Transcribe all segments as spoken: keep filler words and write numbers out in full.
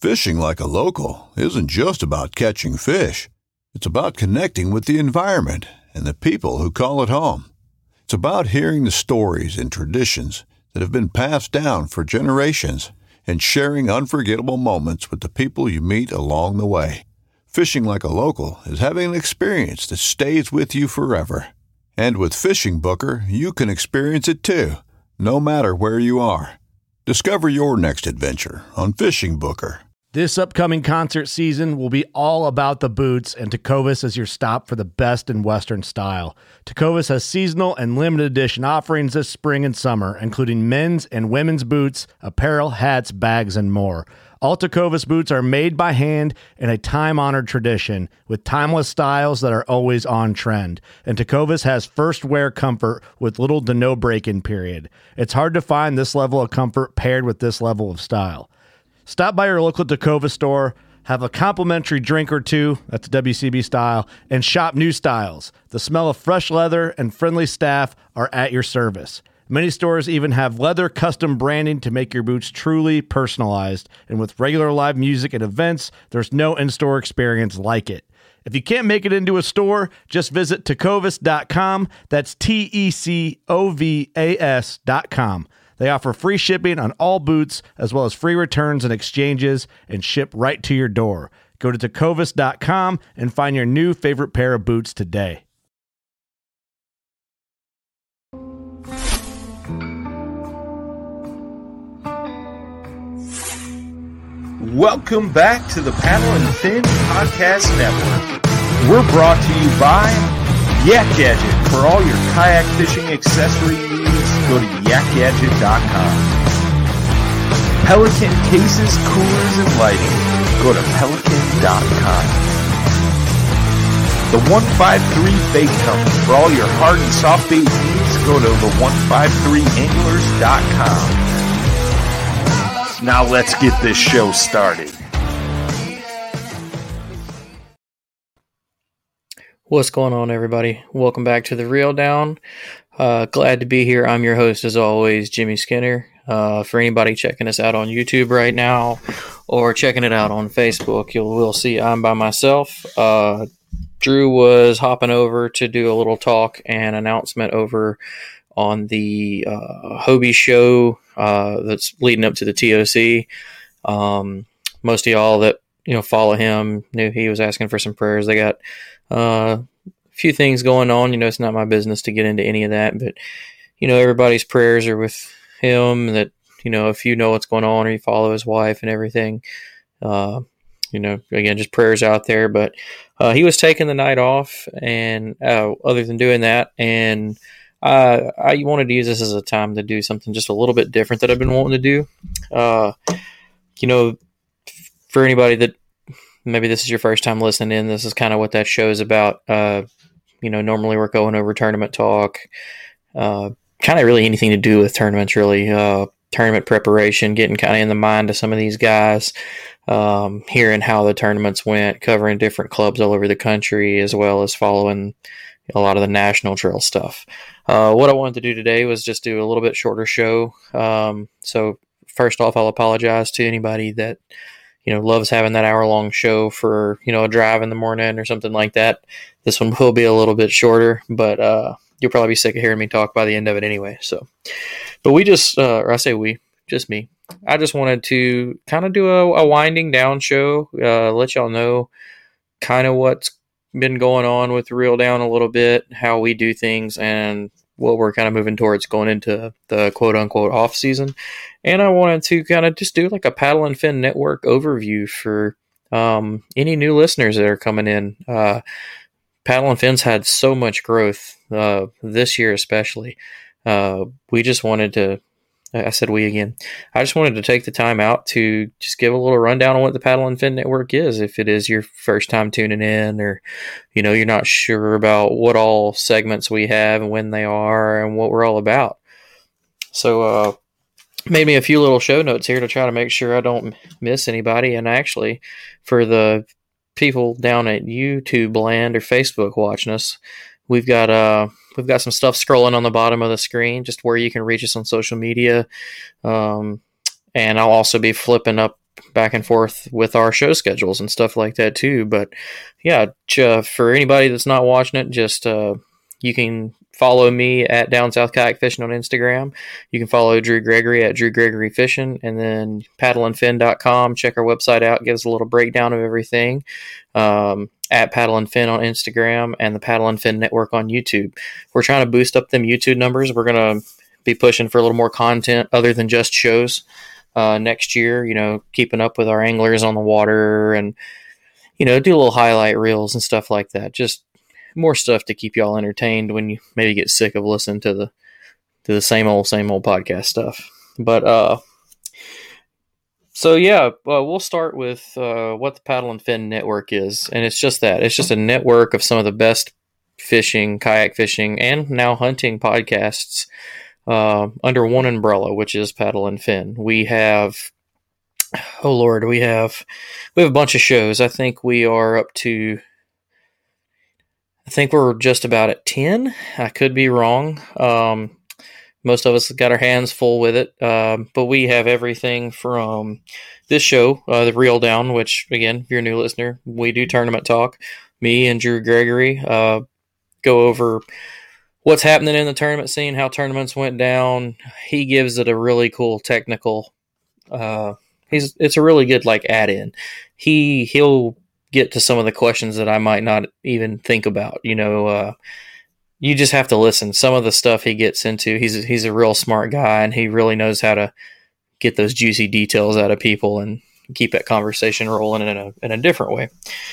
Fishing like a local isn't just about catching fish. It's about connecting with the environment and the people who call it home. It's about hearing the stories and traditions that have been passed down for generations and sharing unforgettable moments with the people you meet along the way. Fishing like a local is having an experience that stays with you forever. And with Fishing Booker, you can experience it too, no matter where you are. Discover your next adventure on Fishing Booker. This upcoming concert season will be all about the boots, and Tecovas is your stop for the best in Western style. Tecovas has seasonal and limited edition offerings this spring and summer, including men's and women's boots, apparel, hats, bags, and more. All Tecovas boots are made by hand in a time-honored tradition with timeless styles that are always on trend. And Tecovas has first wear comfort with little to no break-in period. It's hard to find this level of comfort paired with this level of style. Stop by your local Tecovas store, have a complimentary drink or two, that's W C B style, and shop new styles. The smell of fresh leather and friendly staff are at your service. Many stores even have leather custom branding to make your boots truly personalized. And with regular live music and events, there's no in-store experience like it. If you can't make it into a store, just visit tecovas dot com. That's T E C O V A S dot com. They offer free shipping on all boots, as well as free returns and exchanges, and ship right to your door. Go to tecovas dot com and find your new favorite pair of boots today. Welcome back to the Paddle and Fin Podcast Network. We're brought to you by Yak Gadget. For all your kayak fishing accessory needs, go to yak gadget dot com. Pelican cases, coolers, and lighting. Go to pelican dot com. The one five three Bait Company. For all your hard and soft bait needs, go to the one five three anglers dot com. Now let's get this show started. What's going on, everybody? Welcome back to the Reel Down. Uh, glad to be here. I'm your host, as always, Jimmy Skinner. Uh, for anybody checking us out on YouTube right now or checking it out on Facebook, you will see I'm by myself. Uh, Drew was hopping over to do a little talk and announcement over on the uh, Hobie show uh, that's leading up to the T O C. Um, most of y'all that you know follow him knew he was asking for some prayers. They got uh, a few things going on. You know, it's not my business to get into any of that, but you know, everybody's prayers are with him. That you know, if you know what's going on or you follow his wife and everything, uh, you know, again, just prayers out there. But uh, he was taking the night off, and uh, other than doing that, and Uh, I wanted to use this as a time to do something just a little bit different that I've been wanting to do. Uh, you know, for anybody that maybe this is your first time listening in, this is kind of what that show is about. Uh, you know, normally we're going over tournament talk, uh, kind of really anything to do with tournaments, really. Uh, tournament preparation, getting kind of in the mind of some of these guys, um, hearing how the tournaments went, covering different clubs all over the country, as well as following a lot of the national trail stuff. Uh, what I wanted to do today was just do a little bit shorter show. Um, so first off, I'll apologize to anybody that, you know, loves having that hour long show for, you know, a drive in the morning or something like that. This one will be a little bit shorter, but, uh, you'll probably be sick of hearing me talk by the end of it anyway. So, but we just, uh, or I say we, just me. I just wanted to kind of do a, a winding down show, uh, let y'all know kind of what's been going on with Reel Down a little bit, how we do things, and what we're kind of moving towards going into the quote-unquote off season. And I wanted to kind of just do like a Paddle and Fin Network overview for um, any new listeners that are coming in. Uh, Paddle and Fin's had so much growth uh, this year especially. Uh, we just wanted to I said we again. I just wanted to take the time out to just give a little rundown on what the Paddle and Fin Network is. If it is your first time tuning in, or, you know, you're not sure about what all segments we have and when they are and what we're all about. So, uh, made me a few little show notes here to try to make sure I don't miss anybody. And actually, for the people down at YouTube land or Facebook watching us, we've got, uh, We've got some stuff scrolling on the bottom of the screen, just where you can reach us on social media. Um, and I'll also be flipping up back and forth with our show schedules and stuff like that too. But yeah, uh, for anybody that's not watching it, just uh, you can follow me at Down South Kayak Fishing on Instagram. You can follow Drew Gregory at Drew Gregory Fishing, and then paddle and fin dot com. Check our website out. Gives a little breakdown of everything. Um, at Paddle and Fin on Instagram and the Paddle and Fin Network on YouTube. We're trying to boost up them YouTube numbers. We're going to be pushing for a little more content other than just shows uh, next year, you know, keeping up with our anglers on the water and, you know, do little highlight reels and stuff like that. Just more stuff to keep y'all entertained when you maybe get sick of listening to the, to the same old, same old podcast stuff. But, uh, So, yeah, uh, we'll start with uh, what the Paddle and Fin Network is. And it's just that. It's just a network of some of the best fishing, kayak fishing, and now hunting podcasts uh, under one umbrella, which is Paddle and Fin. We have, oh, Lord, we have, we have a bunch of shows. I think we are up to, I think we're just about at ten. I could be wrong. Um Most of us got our hands full with it, uh, but we have everything from this show, uh, The Reel Down, which, again, if you're a new listener, we do tournament talk. Me and Drew Gregory uh, go over what's happening in the tournament scene, how tournaments went down. He gives it a really cool technical. Uh, he's it's a really good like add-in. He he'll get to some of the questions that I might not even think about. You know. Uh, You just have to listen. Some of the stuff he gets into, he's he's a real smart guy, and he really knows how to get those juicy details out of people and keep that conversation rolling in a in a different way.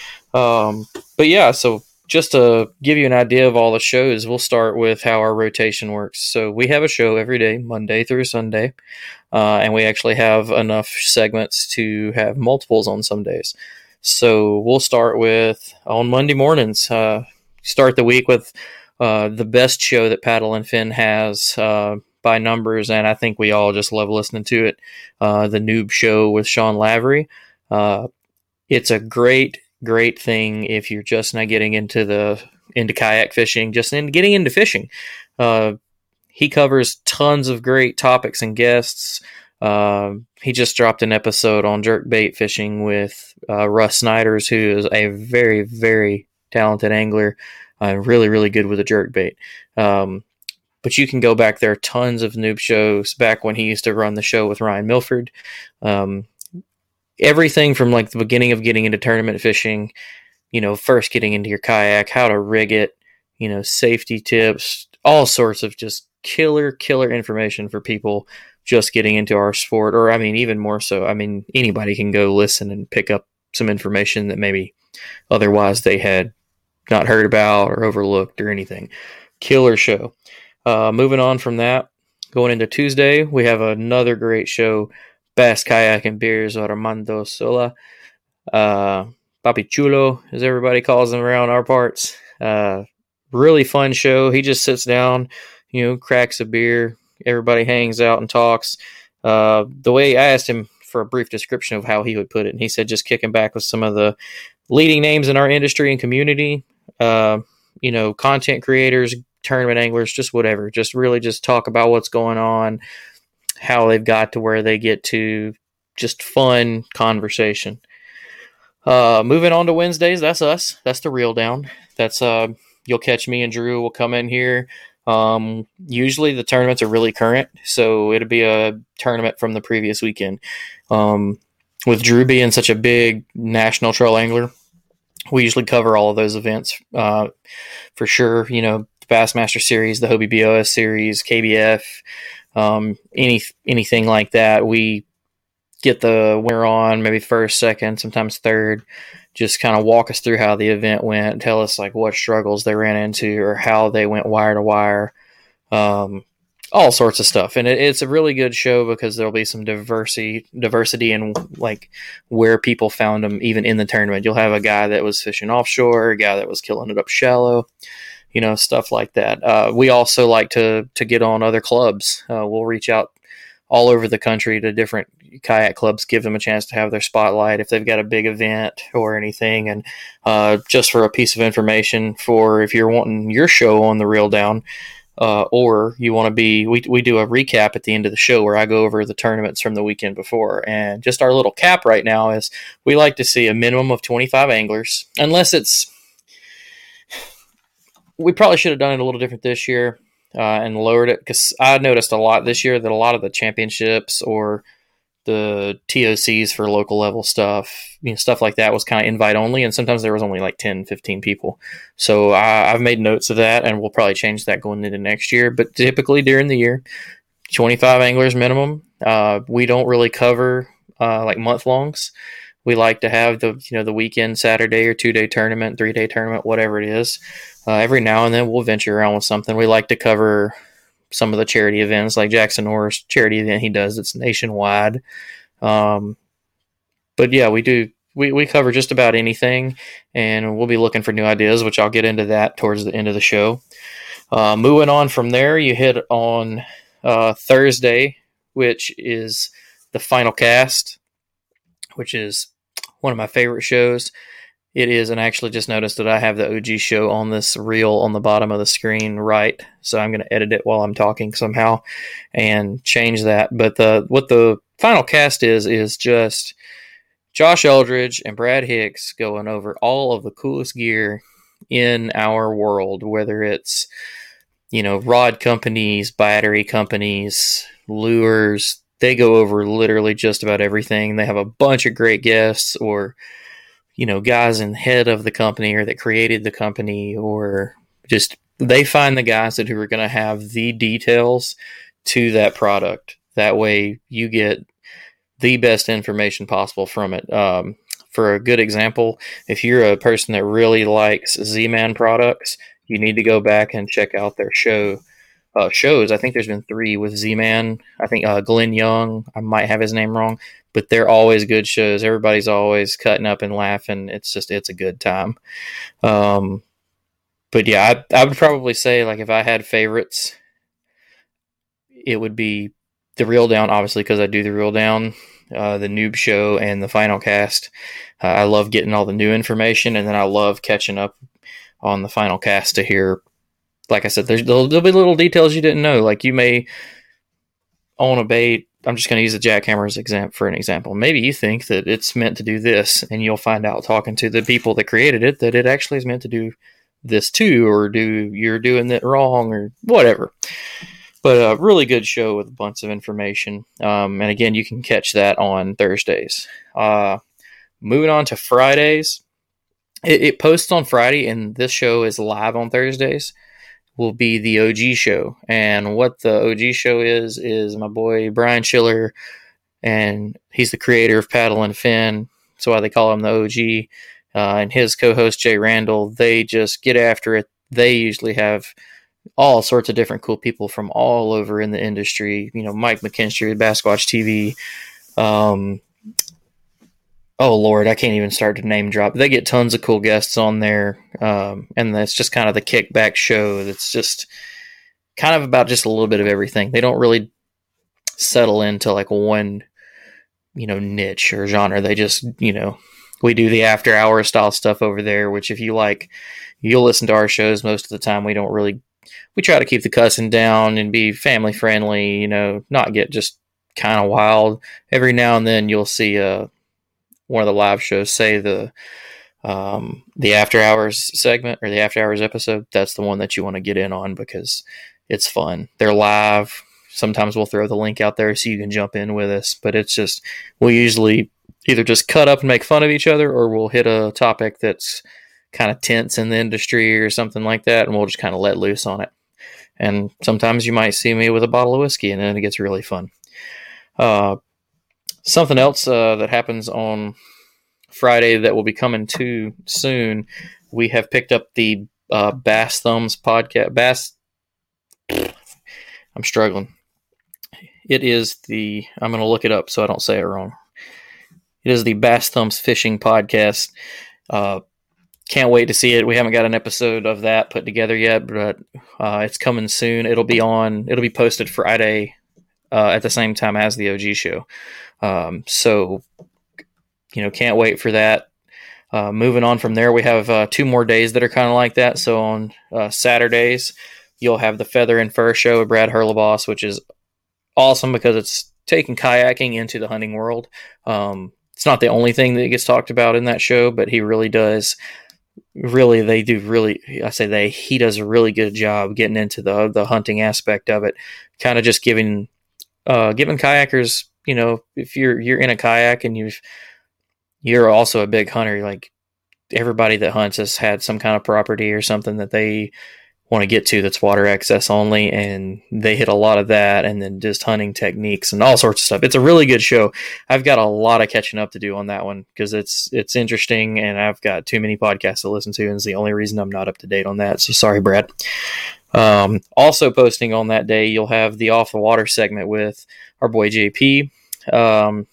Um, but yeah, so just to give you an idea of all the shows, we'll start with how our rotation works. So we have a show every day, Monday through Sunday, uh, and we actually have enough segments to have multiples on some days. So we'll start with on Monday mornings. Uh, start the week with Uh, the best show that Paddle and Fin has uh, by numbers, and I think we all just love listening to it, uh, the Noob Show with Sean Lavery. Uh, it's a great, great thing if you're just not getting into the into kayak fishing, just in getting into fishing. Uh, he covers tons of great topics and guests. Uh, he just dropped an episode on jerkbait fishing with uh, Russ Snyders, who is a very, very talented angler. Uh, really, really good with a jerkbait. Um, but you can go back there, tons of Noob shows back when he used to run the show with Ryan Milford. Um, everything from like the beginning of getting into tournament fishing, you know, first getting into your kayak, how to rig it, you know, safety tips, all sorts of just killer, killer information for people just getting into our sport. Or, I mean, even more so, I mean, anybody can go listen and pick up some information that maybe otherwise they had not heard about or overlooked or anything. Killer show. Uh, moving on from that, going into Tuesday, we have another great show, Bass Kayak and Beers with Armando Sola. Uh, Papi Chulo, as everybody calls him around our parts. Uh, really fun show. He just sits down, you know, cracks a beer. Everybody hangs out and talks. Uh, the way I asked him for a brief description of how he would put it, and he said just kicking back with some of the leading names in our industry and community, uh, you know, content creators, tournament anglers, just whatever. Just really just talk about what's going on, how they've got to where they get to, just fun conversation. Uh, moving on to Wednesdays, that's us. That's the Reel Down. That's uh, you'll catch me and Drew will come in here. Um, usually the tournaments are really current, so it'll be a tournament from the previous weekend. Um, with Drew being such a big national troll angler, we usually cover all of those events, uh, for sure. You know, the Bassmaster Series, the Hobie B O S Series, K B F, um, any anything like that. We get the winner on, maybe first, second, sometimes third. Just kind of walk us through how the event went, tell us like what struggles they ran into or how they went wire to wire, um, all sorts of stuff. And it, it's a really good show because there'll be some diversity, diversity in like where people found them, even in the tournament. You'll have a guy that was fishing offshore, a guy that was killing it up shallow, you know, stuff like that. Uh, we also like to to get on other clubs. Uh, we'll reach out all over the country to different kayak clubs, give them a chance to have their spotlight if they've got a big event or anything. And uh, just for a piece of information for if you're wanting your show on the Reel Down, uh, or you want to be, we, we do a recap at the end of the show where I go over the tournaments from the weekend before. And just our little cap right now is we like to see a minimum of twenty-five anglers, unless it's, we probably should have done it a little different this year uh, and lowered it, because I noticed a lot this year that a lot of the championships or the T O Cs for local level stuff, you know, stuff like that was kind of invite only. And sometimes there was only like ten, fifteen people. So I, I've made notes of that, and we'll probably change that going into next year. But typically during the year, twenty-five anglers minimum. Uh, we don't really cover uh, like month longs. We like to have the, you know, the weekend Saturday or two day tournament, three day tournament, whatever it is. Uh, every now and then we'll venture around with something. We like to cover some of the charity events, like Jackson Norris charity event he does. It's nationwide. Um, but yeah, we do, we, we cover just about anything, and we'll be looking for new ideas, which I'll get into that towards the end of the show. Uh, moving on from there, you hit on uh, Thursday, which is the Final Cast, which is one of my favorite shows. It is, and I actually just noticed that I have the O G show on this reel on the bottom of the screen right, so I'm going to edit it while I'm talking somehow and change that. But the what the Final Cast is, is just Josh Eldridge and Brad Hicks going over all of the coolest gear in our world, whether it's, you know, rod companies, battery companies, lures. They go over literally just about everything. They have a bunch of great guests, or, you know, guys in the head of the company or that created the company, or just they find the guys that who are going to have the details to that product. That way you get the best information possible from it. Um, for a good example, if you're a person that really likes Z-Man products, you need to go back and check out their show uh, shows. I think there's been three with Z-Man. I think uh, Glenn Young, I might have his name wrong, but they're always good shows. Everybody's always cutting up and laughing. It's just, it's a good time. Um, but yeah, I, I would probably say, like, if I had favorites, it would be the Reel Down, obviously, because I do the Reel Down, uh, the Noob Show, and the Final Cast. Uh, I love getting all the new information, and then I love catching up on the Final Cast to hear, like I said, there's, there'll, there'll be little details you didn't know. Like, you may own a bait. I'm just going to use the jackhammer as exam- for an example. Maybe you think that it's meant to do this, and you'll find out talking to the people that created it that it actually is meant to do this too, or do you're doing it wrong, or whatever. But a really good show with a bunch of information. Um, and again, you can catch that on Thursdays. Uh, moving on to Fridays. It, it posts on Friday, and this show is live on Thursdays. Will be the O G show. And what the O G show is, is my boy Brian Schiller, and he's the creator of Paddle and Fin. That's why they call him the O G. Uh, and his co-host Jay Randall, they just get after it. They usually have all sorts of different cool people from all over in the industry. You know, Mike McKinstry, Basquatch T V. Um, oh, Lord, I can't even start to name drop. They get tons of cool guests on there. Um, and that's just kind of the kickback show. That's just kind of about just a little bit of everything. They don't really settle into like one, you know, niche or genre. They just, you know, we do the after hour style stuff over there, which if you like, you'll listen to our shows most of the time. We don't really, we try to keep the cussing down and be family friendly, you know, not get just kind of wild. Every now and then you'll see uh, one of the live shows, say the um, the after hours segment or the after hours episode. That's the one that you want to get in on because it's fun. They're live. Sometimes we'll throw the link out there so you can jump in with us, but it's just, we'll usually either just cut up and make fun of each other, or we'll hit a topic that's kind of tense in the industry or something like that, and we'll just kind of let loose on it. And sometimes you might see me with a bottle of whiskey, and then it gets really fun. Uh, something else uh, that happens on Friday that will be coming too soon, we have picked up the uh, Bass Thumbs podcast. Bass, I'm struggling. It is the, I'm going to look it up so I don't say it wrong. It is the Bass Thumbs Fishing Podcast. Uh, can't wait to see it. We haven't got an episode of that put together yet, but uh, it's coming soon. It'll be on, it'll be posted Friday uh, at the same time as the O G show. Um, so, you know, can't wait for that. Uh, moving on from there, we have uh, two more days that are kind of like that. So on uh, Saturdays, You'll have the Feather and Fur Show with Brad Hurleboss, which is awesome because it's taking kayaking into the hunting world. Um, it's not the only thing that gets talked about in that show, but he really does. Really, they do really. I say they. He does a really good job getting into the the hunting aspect of it. Kind of just giving, uh, giving kayakers. You know, if you're you're in a kayak and you've you're also a big hunter, like everybody that hunts has had some kind of property or something that they want to get to that's water access only, and they hit a lot of that, and then just hunting techniques and all sorts of stuff. It's a really good show. I've got a lot of catching up to do on that one because it's it's interesting, and I've got too many podcasts to listen to, and it's the only reason I'm not up to date on that. So sorry, Brad. Um, also posting on that day, you'll have the Off the Water segment with our boy J P. Um,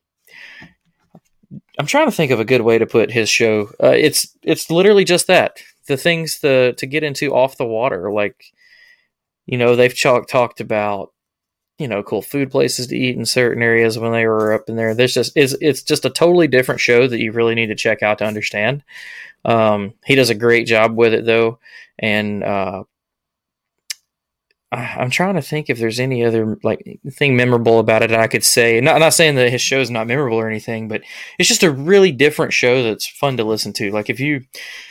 I'm trying to think of a good way to put his show. Uh, it's it's literally just that. The things to, to get into off the water. Like, you know, they've ch- talked about, you know, cool food places to eat in certain areas when they were up in there. There's just is it's just a totally different show that you really need to check out to understand. Um, he does a great job with it though. And, uh, I'm trying to think if there's any other like thing memorable about it I could say. Not not saying that his show is not memorable or anything, but it's just a really different show that's fun to listen to. Like if you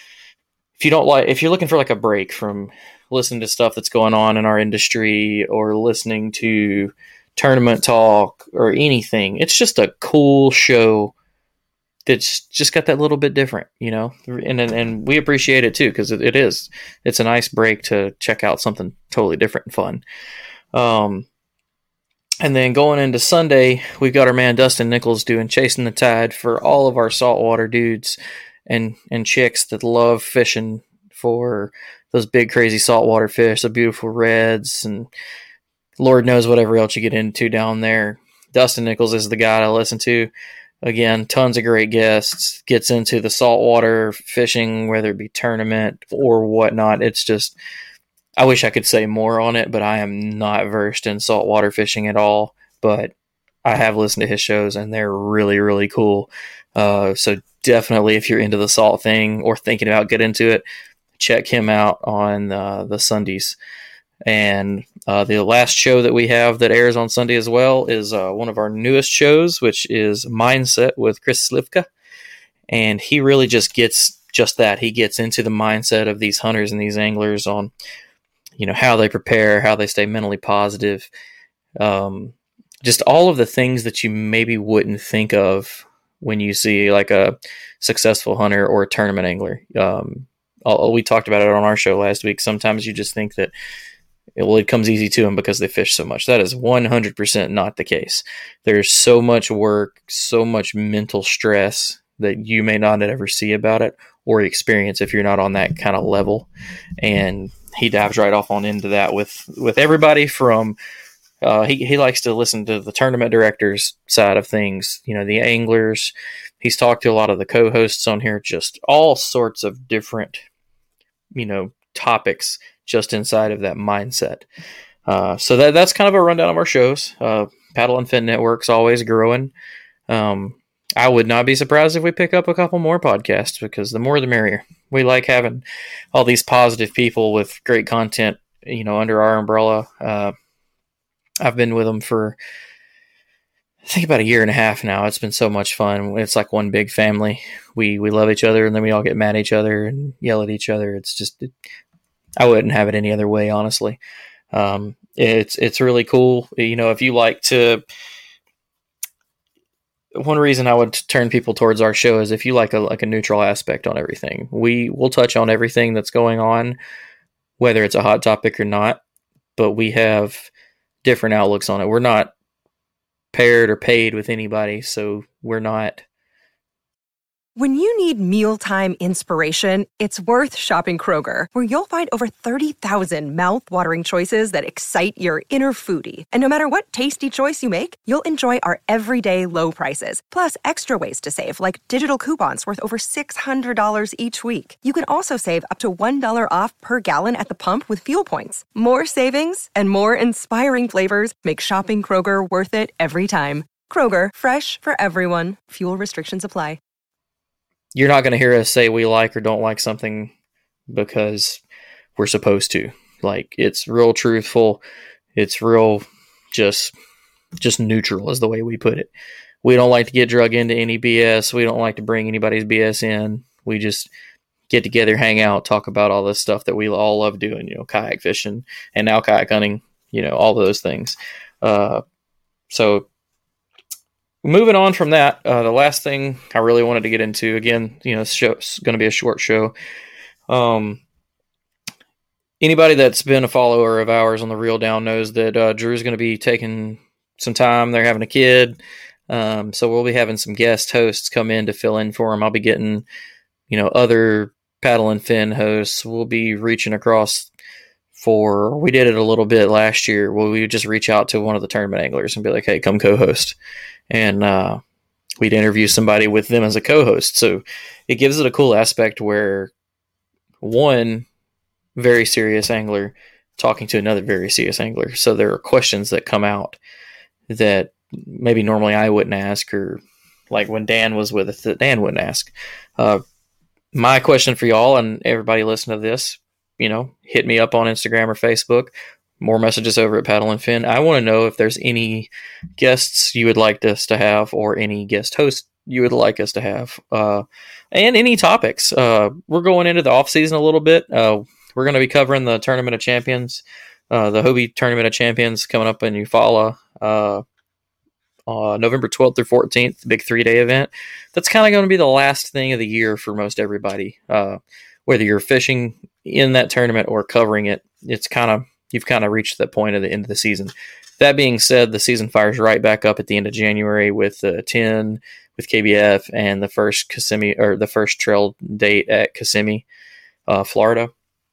if you don't like if you're looking for like a break from listening to stuff that's going on in our industry or listening to tournament talk or anything, it's just a cool show that's just got that little bit different, you know, and and, and we appreciate it too because it, it is. It's a nice break to check out something totally different and fun. Um, and then going into Sunday, we've got our man Dustin Nichols doing Chasing the Tide for all of our saltwater dudes and and chicks that love fishing for those big crazy saltwater fish, the beautiful reds, and Lord knows whatever else you get into down there. Dustin Nichols is the guy to listen to. Again, tons of great guests, gets into the saltwater fishing, whether it be tournament or whatnot. It's just, I wish I could say more on it, but I am not versed in saltwater fishing at all. But I have listened to his shows, and they're really, really cool. Uh, so definitely, if you're into the salt thing or thinking about getting into it, check him out on uh, the Sundays. And uh, the last show that we have that airs on Sunday as well is uh, one of our newest shows, which is Mindset with Chris Slivka. And he really just gets just that. He gets into the mindset of these hunters and these anglers on, you know, how they prepare, how they stay mentally positive. Um, just all of the things that you maybe wouldn't think of when you see like a successful hunter or a tournament angler. Um, we talked about it on our show last week. Sometimes you just think that, well, it comes easy to them because they fish so much. That is one hundred percent not the case. There's so much work, so much mental stress that you may not ever see about it or experience if you're not on that kind of level. And he dives right off on into that with, with everybody from, uh, he, he likes to listen to the tournament directors side of things, you know, the anglers. He's talked to a lot of the co-hosts on here, just all sorts of different, you know, topics just inside of that mindset. Uh, so that that's kind of a rundown of our shows. Uh, Paddle and Fin Network's always growing. Um, I would not be surprised if we pick up a couple more podcasts because the more the merrier. We like having all these positive people with great content, you know, under our umbrella. Uh, I've been with them for, I think, about a year and a half now. It's been so much fun. It's like one big family. We we love each other, and then we all get mad at each other and yell at each other. It's just, it, I wouldn't have it any other way, honestly. Um, it's it's really cool. You know, if you like to, one reason I would turn people towards our show is if you like a like a neutral aspect on everything. We will touch on everything that's going on, whether it's a hot topic or not, but we have different outlooks on it. We're not paired or paid with anybody, so we're not. When you need mealtime inspiration, it's worth shopping Kroger, where you'll find over thirty thousand mouth-watering choices that excite your inner foodie. And no matter what tasty choice you make, you'll enjoy our everyday low prices, plus extra ways to save, like digital coupons worth over six hundred dollars each week. You can also save up to one dollar off per gallon at the pump with fuel points. More savings and more inspiring flavors make shopping Kroger worth it every time. Kroger, fresh for everyone. Fuel restrictions apply. You're not going to hear us say we like or don't like something because we're supposed to. Like, it's real truthful. It's real just just neutral is the way we put it. We don't like to get drug into any B S. We don't like to bring anybody's B S in. We just get together, hang out, talk about all this stuff that we all love doing, you know, kayak fishing and now kayak hunting, you know, all those things. Uh, so moving on from that, uh, the last thing I really wanted to get into, again, you know, this show's going to be a short show. Um, anybody that's been a follower of ours on the Reel Down knows that uh, Drew's going to be taking some time. They're having a kid. Um, so we'll be having some guest hosts come in to fill in for him. I'll be getting, you know, other Paddle and Fin hosts. We'll be reaching across for, we did it a little bit last year where we would just reach out to one of the tournament anglers and be like, hey, come co-host. And uh, we'd interview somebody with them as a co-host. So it gives it a cool aspect where one very serious angler talking to another very serious angler. So there are questions that come out that maybe normally I wouldn't ask, or like when Dan was with us that Dan wouldn't ask. Uh, my question for y'all and everybody listening to this, you know, hit me up on Instagram or Facebook. More messages over at Paddle and Fin. I want to know if there's any guests you would like us to have, or any guest host you would like us to have, uh, and any topics. Uh, we're going into the off season a little bit. Uh, we're going to be covering the Tournament of Champions, uh, the Hobie Tournament of Champions coming up in Eufaula, uh, uh, November twelfth through fourteenth, the big three day event. That's kind of going to be the last thing of the year for most everybody. Uh, whether you're fishing in that tournament or covering it, it's kind of, you've kind of reached that point of the end of the season. That being said, the season fires right back up at the end of January with uh, ten, with K B F, and the first Kissimmee, or the first trail date at Kissimmee, uh, Florida.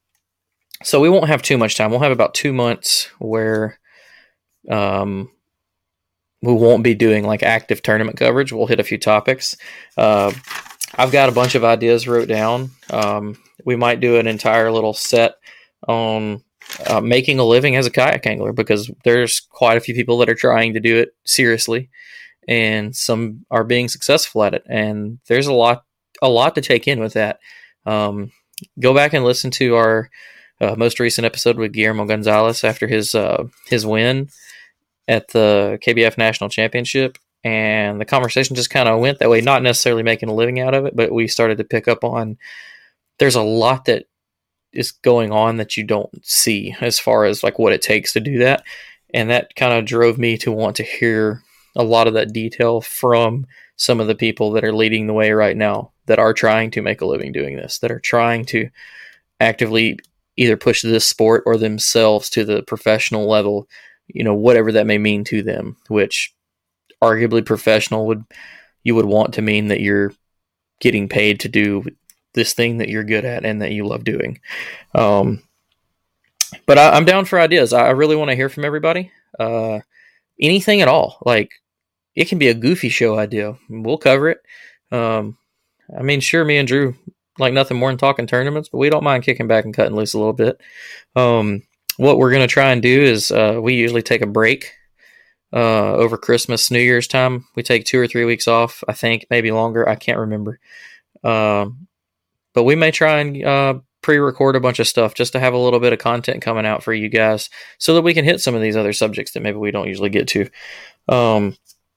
So we won't have too much time. We'll have about two months where um, we won't be doing like active tournament coverage. We'll hit a few topics. Uh, I've got a bunch of ideas wrote down. Um, we might do an entire little set on uh, making a living as a kayak angler, because there's quite a few people that are trying to do it seriously, and some are being successful at it. And there's a lot, a lot to take in with that. Um, go back and listen to our uh, most recent episode with Guillermo Gonzalez after his uh, his win at the K B F National Championship. And the conversation just kind of went that way, not necessarily making a living out of it, but we started to pick up on there's a lot that is going on that you don't see as far as like what it takes to do that. And that kind of drove me to want to hear a lot of that detail from some of the people that are leading the way right now, that are trying to make a living doing this, that are trying to actively either push this sport or themselves to the professional level, you know, whatever that may mean to them, which arguably professional would, you would want to mean that you're getting paid to do this thing that you're good at and that you love doing. Um, but I, I'm down for ideas. I really want to hear from everybody. Uh, anything at all. Like, it can be a goofy show idea. We'll cover it. Um, I mean, sure, me and Drew like nothing more than talking tournaments, but we don't mind kicking back and cutting loose a little bit. Um, what we're going to try and do is uh, we usually take a break uh, over Christmas, New Year's time. We take two or three weeks off, I think, maybe longer. I can't remember. Um, but we may try and uh, pre-record a bunch of stuff just to have a little bit of content coming out for you guys so that we can hit some of these other subjects that maybe we don't usually get to. Um,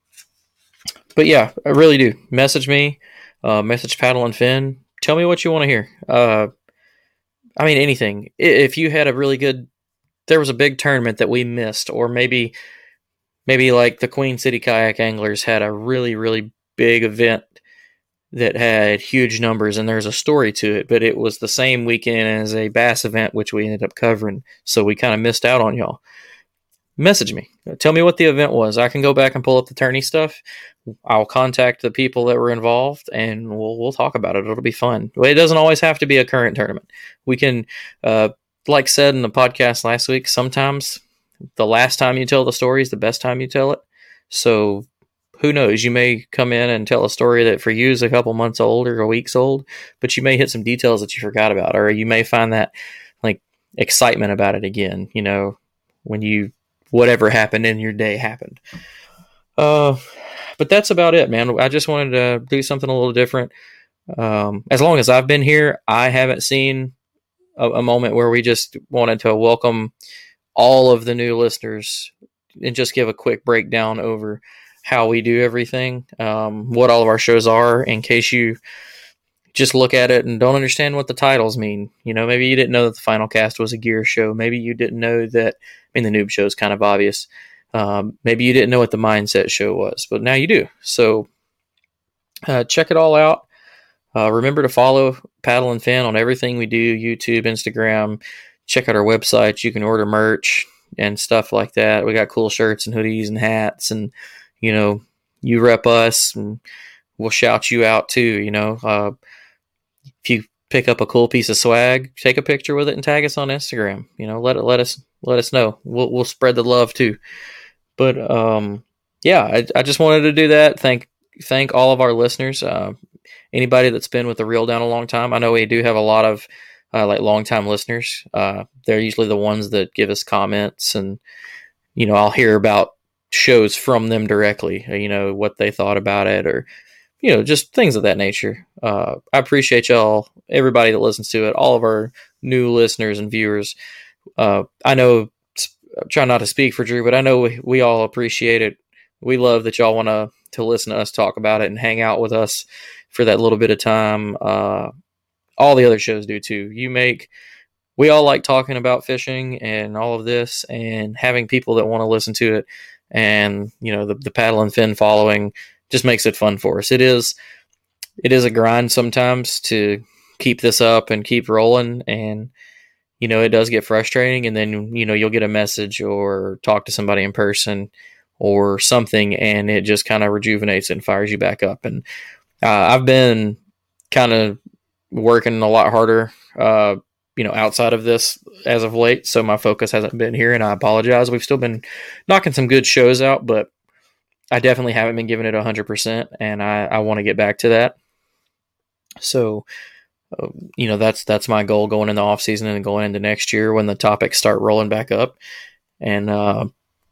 but yeah, I really do. Message me, uh, message Paddle and Fin. Tell me what you want to hear. Uh, I mean, anything. If you had a really good, there was a big tournament that we missed, or maybe, maybe like the Queen City Kayak Anglers had a really, really big event that had huge numbers, and there's a story to it, but it was the same weekend as a bass event, which we ended up covering. So we kind of missed out on y'all. Message me. Tell me what the event was. I can go back and pull up the tourney stuff. I'll contact the people that were involved, and we'll we'll talk about it. It'll be fun. It doesn't always have to be a current tournament. We can, uh, like said in the podcast last week, sometimes the last time you tell the story is the best time you tell it. So who knows? You may come in and tell a story that for you is a couple months old or a week's old, but you may hit some details that you forgot about, or you may find that like excitement about it again. You know, when you whatever happened in your day happened. Uh, but that's about it, man. I just wanted to do something a little different. Um, as long as I've been here, I haven't seen a, a moment where we just wanted to welcome all of the new listeners and just give a quick breakdown over how we do everything, um, what all of our shows are, in case you just look at it and don't understand what the titles mean. You know, maybe you didn't know that the Final Cast was a gear show. Maybe you didn't know that, I mean, the Noob Show is kind of obvious. Um, maybe you didn't know what the Mindset Show was, but now you do. So uh, check it all out. Uh, remember to follow Paddle and Fin on everything we do, YouTube, Instagram. Check out our website. You can order merch and stuff like that. We got cool shirts and hoodies and hats, and, you know, you rep us and we'll shout you out too. You know, uh, if you pick up a cool piece of swag, take a picture with it and tag us on Instagram. You know, let it, let us, let us know. We'll, we'll spread the love too. But, um, yeah, I, I just wanted to do that. Thank, thank all of our listeners. Uh, anybody that's been with the Reel Down a long time. I know we do have a lot of, uh, like long-time listeners. Uh, they're usually the ones that give us comments, and, you know, I'll hear about shows from them directly, you know, what they thought about it, or, you know, just things of that nature. Uh, I appreciate y'all, everybody that listens to it, all of our new listeners and viewers. Uh, I know, I'm trying not to speak for Drew, but I know we, we all appreciate it. We love that y'all want to to listen to us talk about it and hang out with us for that little bit of time. Uh, all the other shows do too. You make, we all like talking about fishing and all of this, and having people that want to listen to it, and, you know, the, the Paddle and Fin following just makes it fun for us. It is, it is a grind sometimes to keep this up and keep rolling. And, you know, it does get frustrating, and then, you know, you'll get a message or talk to somebody in person or something, and it just kind of rejuvenates and fires you back up. And uh, I've been kind of working a lot harder, uh, you know, outside of this as of late, so my focus hasn't been here, and I apologize. We've still been knocking some good shows out, but I definitely haven't been giving it one hundred percent, and I, I want to get back to that. So, uh, you know, that's that's my goal going in the off season and going into next year when the topics start rolling back up. And uh,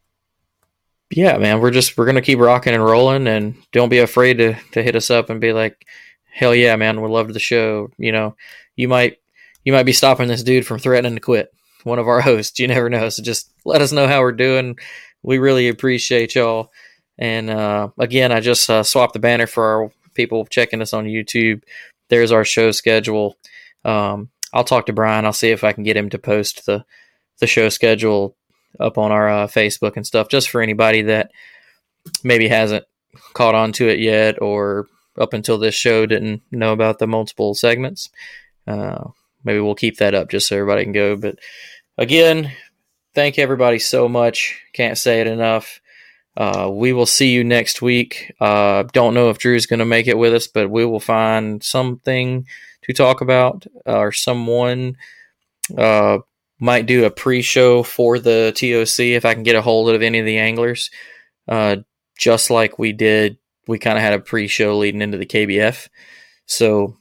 yeah, man, we're just we're gonna keep rocking and rolling, and don't be afraid to to hit us up and be like, hell yeah, man, we loved the show. You know, you might you might be stopping this dude from threatening to quit, one of our hosts. You never know. So just let us know how we're doing. We really appreciate y'all. And uh, again, I just uh, swapped the banner for our people checking us on YouTube. There's our show schedule. Um, I'll talk to Brian. I'll see if I can get him to post the the show schedule up on our uh, Facebook and stuff, just for anybody that maybe hasn't caught on to it yet, or up until this show didn't know about the multiple segments. Uh, maybe we'll keep that up just so everybody can go. But again, thank everybody so much. Can't say it enough. Uh, we will see you next week. Uh, don't know if Drew's going to make it with us, but we will find something to talk about, uh, or someone uh, might do a pre-show for the T O C if I can get a hold of any of the anglers. Uh, just like we did, we kind of had a pre-show leading into the K B F. So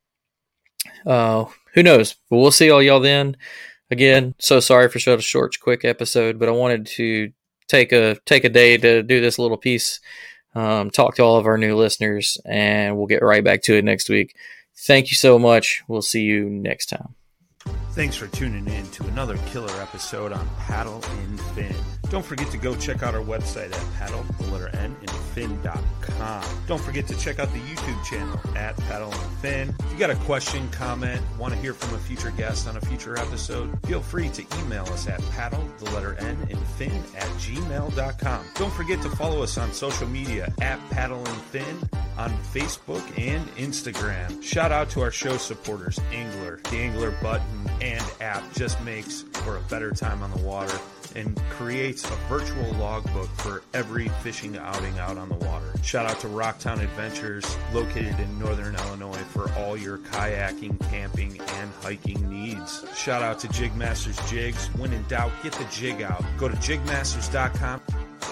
uh, who knows? But we'll see all y'all then. Again, so sorry for such a short, quick episode, but I wanted to take a take a day to do this little piece, um, talk to all of our new listeners, and we'll get right back to it next week. Thank you so much. We'll see you next time. Thanks for tuning in to another killer episode on Paddle and Fin. Don't forget to go check out our website at paddle, the letter N, and fin dot com. Don't forget to check out the YouTube channel at Paddle and Fin. If you got a question, comment, want to hear from a future guest on a future episode, feel free to email us at paddle, the letter N, and fin at gmail dot com. Don't forget to follow us on social media at Paddle and Fin on Facebook and Instagram. Shout out to our show supporters, Angler. The Angler button and app just makes for a better time on the water and creates a virtual logbook for every fishing outing out on the water. Shout out to Rocktown Adventures, located in northern Illinois, for all your kayaking, camping, and hiking needs. Shout out to Jigmasters Jigs. When in doubt, get the jig out. Go to jig masters dot com